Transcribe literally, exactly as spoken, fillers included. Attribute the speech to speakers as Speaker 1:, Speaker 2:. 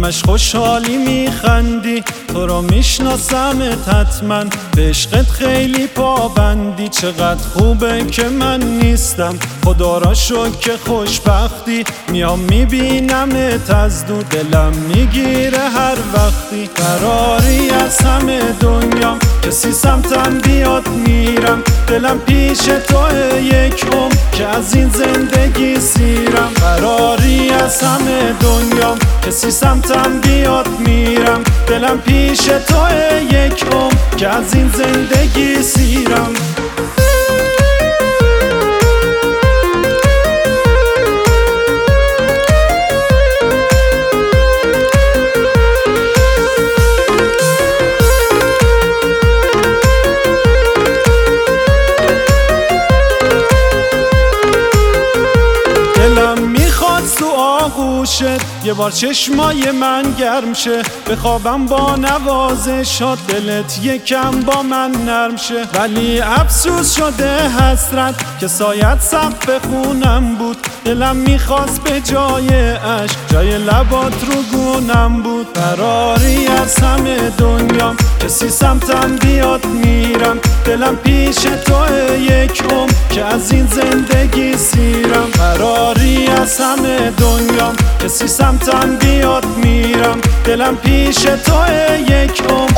Speaker 1: همش خوشحالی میخندی، تو رو میشناسمت حتما، به عشقت خیلی پابندی. چقدر خوبه که من نیستم، خدا را شکر که خوشبختی. میام میبینمت از دور، دلم میگیره هر وقتی. فراری از همه دنیام، کسی سمتم بیاد میرم. دلم پیش توه یک عمر که از این زندگی سیرم. فراری از همه دنیام، کسی سمتم بیاد میرم. دلم پیش توه یک عمر که از این زندگی سیرم. دلم میخواد تو آغوشت یه بار چشمای من گرم شه، بخوابم با نوازشات، دلت یکم با من نرم شه. ولی افسوس شده حسرت که سایت سقف خونم بود. دلم میخواست به جای عشق جای لبات رو گونم بود. فراری از همه دنیام، کسی سمتم بیاد میرم. دلم پیش توه یک عمر که از این زندگی سیرم. فراری از همه دنیام، کسی سمتم بیاد میرم. دلم پیش توه یک عمر